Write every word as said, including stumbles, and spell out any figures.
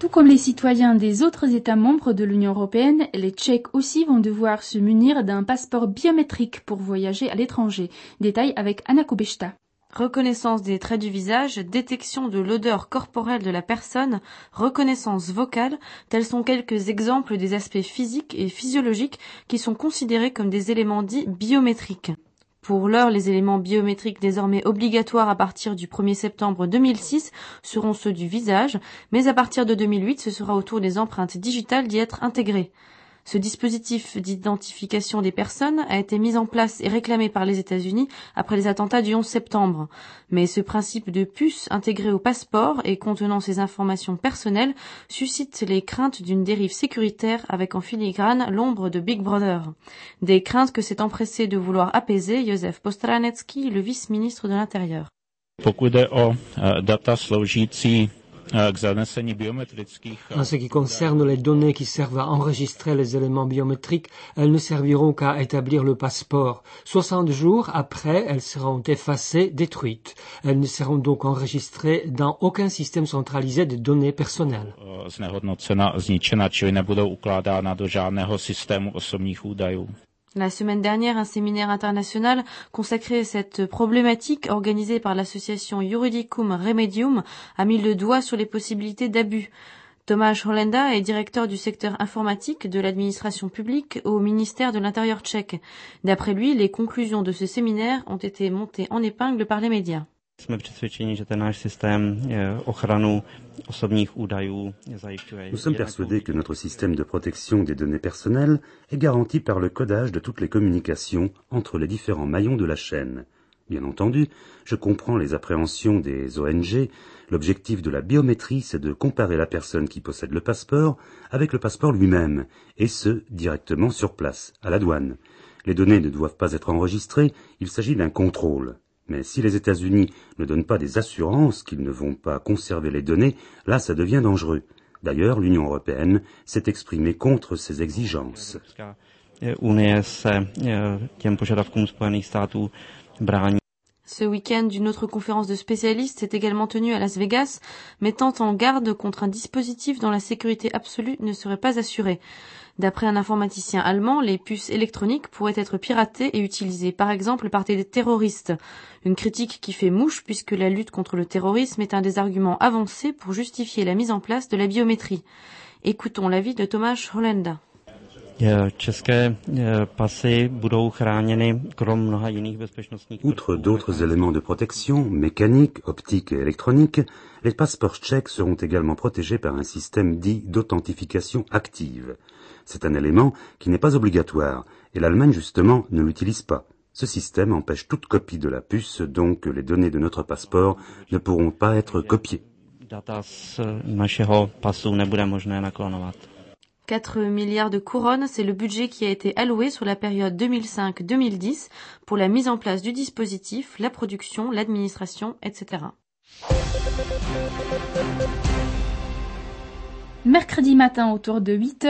Tout comme les citoyens des autres États membres de l'Union européenne, les Tchèques aussi vont devoir se munir d'un passeport biométrique pour voyager à l'étranger. Détail avec Anna Kubeshta. Reconnaissance des traits du visage, détection de l'odeur corporelle de la personne, reconnaissance vocale, tels sont quelques exemples des aspects physiques et physiologiques qui sont considérés comme des éléments dits biométriques. Pour l'heure, les éléments biométriques désormais obligatoires à partir du premier septembre deux mille six seront ceux du visage, mais à partir de deux mille huit, ce sera au tour des empreintes digitales d'y être intégrées. Ce dispositif d'identification des personnes a été mis en place et réclamé par les États-Unis après les attentats du onze septembre. Mais ce principe de puce intégrée au passeport et contenant ces informations personnelles suscite les craintes d'une dérive sécuritaire avec en filigrane l'ombre de Big Brother. Des craintes que s'est empressé de vouloir apaiser Josef Postranecki, le vice-ministre de l'Intérieur. Pokud jde o data sloužící En ce qui concerne les données qui servent à enregistrer les éléments biométriques, elles ne serviront qu'à établir le passeport. soixante jours après, elles seront effacées, détruites. Elles ne seront donc enregistrées dans aucun système centralisé de données personnelles. Znehodnocena, zničena, čili nebudou ukládána do žádného systému osobních údajů. La semaine dernière, un séminaire international consacré à cette problématique organisé par l'association Juridicum Remedium a mis le doigt sur les possibilités d'abus. Tomáš Holenda est directeur du secteur informatique de l'administration publique au ministère de l'Intérieur tchèque. D'après lui, les conclusions de ce séminaire ont été montées en épingle par les médias. Nous sommes persuadés que notre système de protection des données personnelles est garanti par le codage de toutes les communications entre les différents maillons de la chaîne. Bien entendu, je comprends les appréhensions des O N G. L'objectif de la biométrie, c'est de comparer la personne qui possède le passeport avec le passeport lui-même, et ce, directement sur place, à la douane. Les données ne doivent pas être enregistrées, il s'agit d'un contrôle. Mais si les États-Unis ne donnent pas des assurances qu'ils ne vont pas conserver les données, là ça devient dangereux. D'ailleurs, l'Union européenne s'est exprimée contre ces exigences. Ce week-end, une autre conférence de spécialistes s'est également tenue à Las Vegas, mettant en garde contre un dispositif dont la sécurité absolue ne serait pas assurée. D'après un informaticien allemand, les puces électroniques pourraient être piratées et utilisées, par exemple, par des terroristes. Une critique qui fait mouche puisque la lutte contre le terrorisme est un des arguments avancés pour justifier la mise en place de la biométrie. Écoutons l'avis de Tomáš Holenda. Outre d'autres éléments de protection, mécaniques, optiques et électroniques, les passeports tchèques seront également protégés par un système dit d'authentification active. C'est un élément qui n'est pas obligatoire, et l'Allemagne justement ne l'utilise pas. Ce système empêche toute copie de la puce, donc les données de notre passeport ne pourront pas être copiées. quatre milliards de couronnes, c'est le budget qui a été alloué sur la période deux mille cinq deux mille dix pour la mise en place du dispositif, la production, l'administration, et cetera. Mercredi matin autour de huit heures,